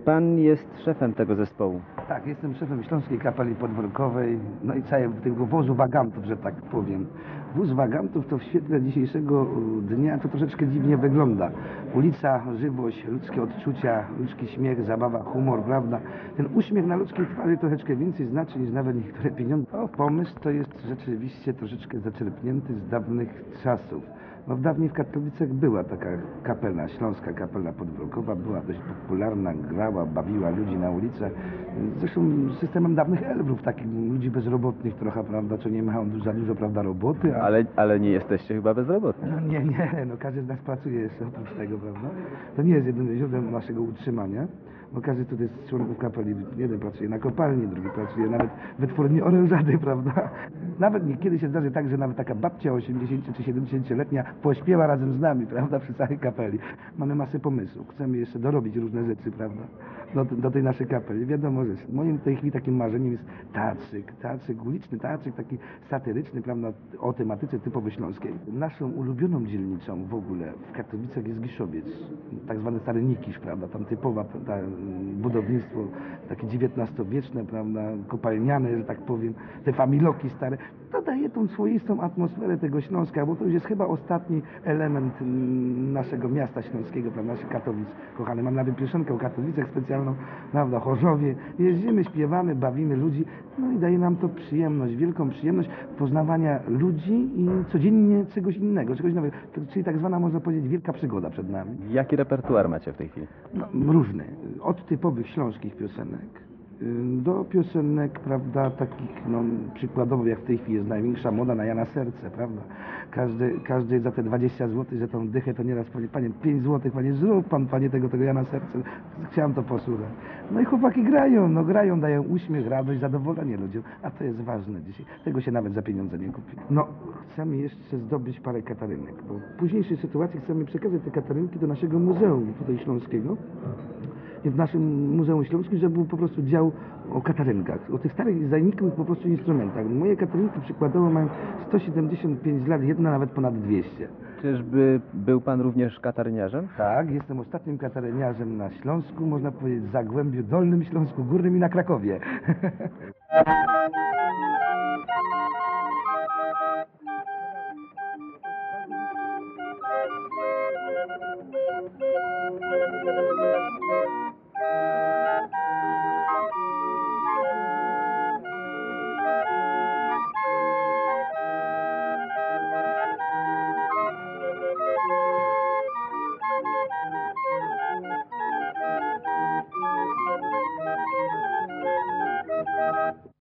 pan jest szefem tego zespołu. Tak, jestem szefem Śląskiej Kapeli Podwórkowej, no i całego tego wozu wagantów, że tak powiem. Wóz wagantów to w świetle dzisiejszego dnia to troszeczkę dziwnie wygląda. Ulica, żywość, ludzkie odczucia, ludzki śmiech, zabawa, humor, prawda? Ten uśmiech na ludzkiej twarzy troszeczkę więcej znaczy niż nawet niektóre pieniądze. O, pomysł to jest rzeczywiście troszeczkę zaczerpnięty z dawnych czasów. No dawniej w Katowicach była taka kapela, Śląska Kapela Podwórkowa, była dość popularna, grała, bawiła ludzi na ulicach. Zresztą systemem dawnych elfów, takich ludzi bezrobotnych trochę, prawda, co nie mają za dużo, prawda, roboty. Ale nie jesteście chyba bezrobotni. No nie, no każdy z nas pracuje jeszcze oprócz tego, prawda? To nie jest jedynym źródłem naszego utrzymania, bo każdy tutaj z członków kapeli, jeden pracuje na kopalni, drugi pracuje nawet w wytwórni orężady, prawda? Nawet niekiedy się zdarzy tak, że nawet taka babcia 80 czy 70-letnia pośpiewa razem z nami, prawda, przy całej kapeli. Mamy masę pomysłów, chcemy jeszcze dorobić różne rzeczy, prawda, do tej naszej kapeli. Wiadomo, że moim w tej chwili takim marzeniem jest teatrzyk, uliczny teatrzyk, taki satyryczny, prawda, o tematyce typowo śląskiej. Naszą ulubioną dzielnicą w ogóle w Katowicach jest Giszowiec, tak zwany stary Nikisz, prawda, tam typowa budownictwo takie XIX-wieczne, prawda, kopalniane, że tak powiem, te familoki stare. To daje tą swoistą atmosferę tego Śląska, bo to już jest chyba ostatni element naszego miasta śląskiego, prawda, naszych Katowic. Kochany, mam nawet piosenkę o Katowicach specjalną, prawda, Chorzowie. Jeździmy, śpiewamy, bawimy ludzi, no i daje nam to przyjemność, wielką przyjemność poznawania ludzi i codziennie czegoś innego, czegoś nowego. Czyli tak zwana, można powiedzieć, wielka przygoda przed nami. Jaki repertuar macie w tej chwili? No, różny. Od typowych śląskich piosenek do piosenek, prawda, takich, no, przykładowo jak w tej chwili jest największa moda na Jana Serce, prawda? Każdy za te 20 zł, że tą dychę to nieraz powie, panie, 5 zł, panie, zrób pan, panie, tego Jana Serce. Chciałem to posłuchać. No i chłopaki grają, dają uśmiech, radość, zadowolenie ludziom, a to jest ważne dzisiaj. Tego się nawet za pieniądze nie kupi. No, chcemy jeszcze zdobyć parę katarynek, bo w późniejszej sytuacji chcemy przekazać te katarynki do naszego muzeum tutaj śląskiego. W naszym Muzeum Śląskim, żeby był po prostu dział o katarynkach, o tych starych, zanikłych po prostu instrumentach. Moje katarynki przykładowo mają 175 lat, jedna nawet ponad 200. Czyżby był pan również kataryniarzem? Tak, jestem ostatnim kataryniarzem na Śląsku, można powiedzieć w Zagłębiu Dolnym, Śląsku Górnym i na Krakowie.